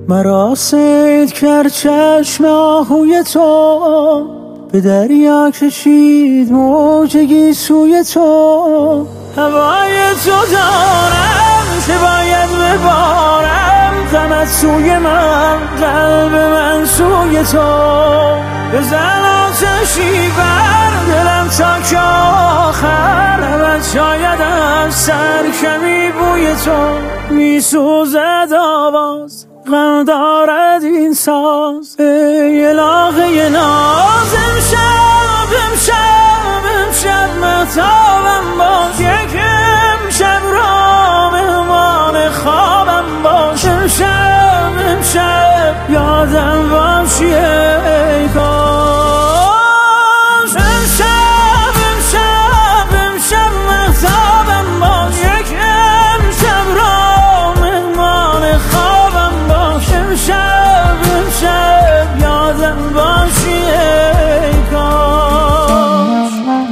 مرا صید کرد چشم آهوی تو، به دریا کشید موج گیسوی تو. هوای تو دارم که باید ببارم، غمت سوی من، قلب من سوی تو. بزن آتشی بر دلم تا که آخر ابد شاید از سر کمی بوی تو. میسوزد آواز، غم دارد این ساز، ای الهه ناز. امشب مهتابم باش، یک امشب را مهمان خوابم باش. امشب یادم باشی ای کاش. امشب مهتابم باش، یک امشب را مهمان خوابم باش. امشب یادم باشی ای کاش.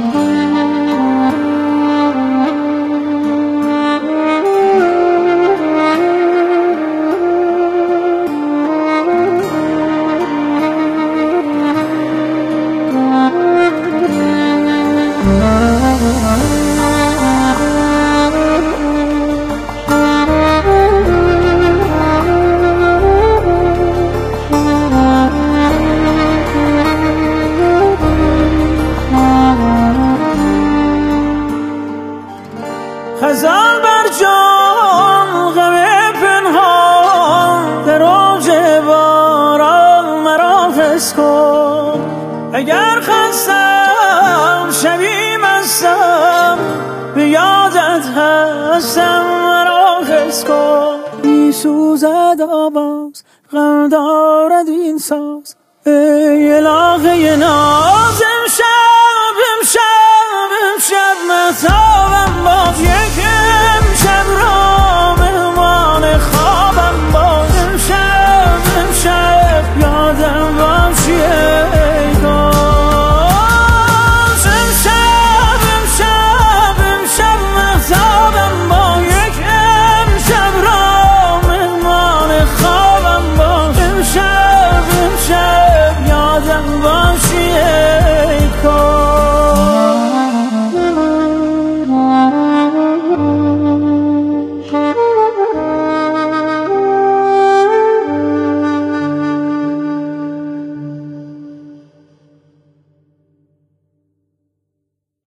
خزان بر جان، غم پنهان، در اوج باران مرا حس کن. اگر خستم شبی مستم، به یادت هستم مرا حس کن. میسوزد آواز، غم دارد این ساز، ای الهه ناز. امشب مهتابم باش، یک امشب را مهمان خوابم باش. امشب یادم باشی ای کاش. امشب مهتابم باش، یک امشب را مهمان خوابم باش. امشب یادم باشی ای